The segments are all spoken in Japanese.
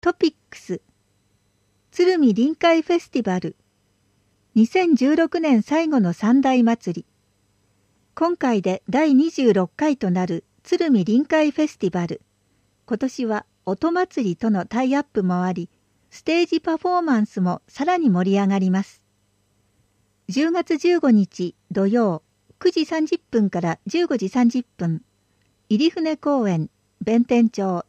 トピックス鶴見臨海フェスティバル2016年最後の三大祭り。今回で第26回となる鶴見臨海フェスティバル。今年は音祭りとのタイアップもあり、ステージパフォーマンスもさらに盛り上がります。10月15日土曜9時30分から15時30分、入船公園、弁天町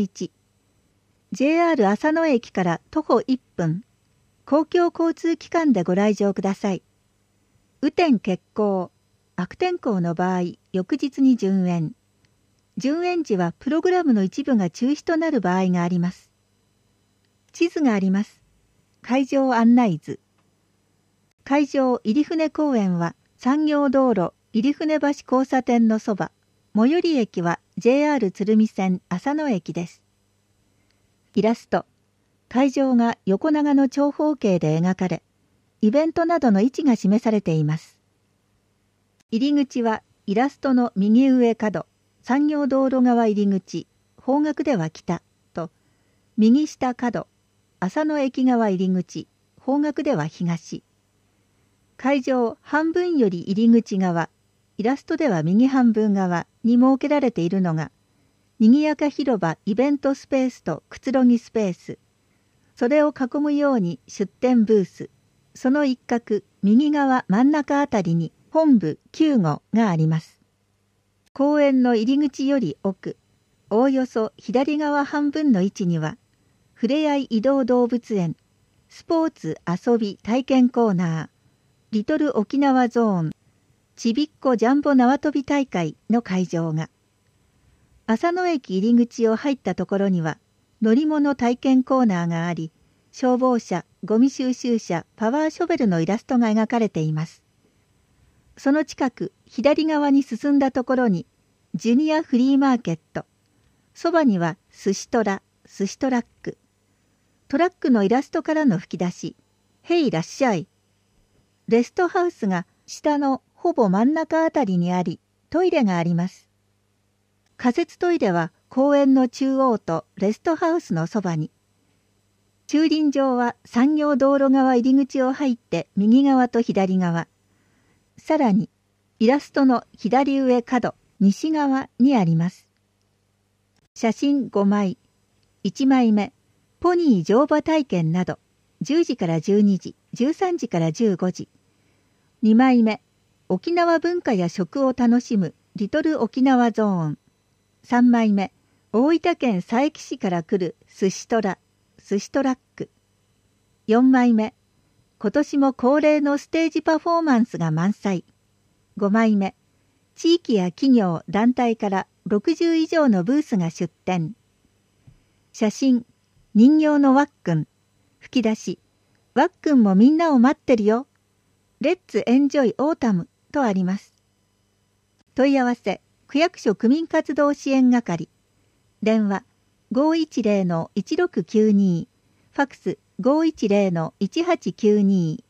3-1、JR 浅野駅から徒歩1分、公共交通機関でご来場ください。雨天欠航、悪天候の場合、翌日に順延。順延時はプログラムの一部が中止となる場合があります。地図があります。会場案内図。会場入船公園は産業道路入船橋交差点のそば、最寄り駅は JR 鶴見線浅野駅です。イラスト。会場が横長の長方形で描かれ、イベントなどの位置が示されています。入り口はイラストの右上角、産業道路側入り口、方角では北と、右下角、浅野駅側入り口、方角では東。会場半分より入り口側、イラストでは右半分側に設けられているのが、にぎやか広場イベントスペースとくつろぎスペース。それを囲むように出店ブース。その一角、右側真ん中あたりに本部9号があります。公園の入り口より奥、おおよそ左側半分の位置には、ふれあい移動動物園、スポーツ遊び体験コーナー、リトル沖縄ゾーン、ちびっこジャンボ縄跳び大会の会場が。浅野駅入り口を入ったところには乗り物体験コーナーがあり、消防車、ゴミ収集車、パワーショベルのイラストが描かれています。その近く左側に進んだところにジュニアフリーマーケット、そばには寿司トラ、寿司トラック、トラックのイラストからの吹き出し、へいらっしゃい。レストハウスが下のほぼ真ん中あたりにあり、トイレがあります。仮設トイレは公園の中央とレストハウスのそばに。駐輪場は産業道路側入り口を入って右側と左側。さらにイラストの左上角、西側にあります。写真5枚。1枚目、ポニー乗馬体験など、10時から12時、13時から15時。2枚目、沖縄文化や食を楽しむリトル沖縄ゾーン。3枚目、大分県佐伯市から来る寿司トラ、寿司トラック。4枚目、今年も恒例のステージパフォーマンスが満載。5枚目、地域や企業、団体から60以上のブースが出展。写真、人形のワックン。吹き出し、ワックンもみんなを待ってるよ。レッツエンジョイオータムとあります。問い合わせ、区役所区民活動支援係。電話 510-1692、ファクス 510-1892。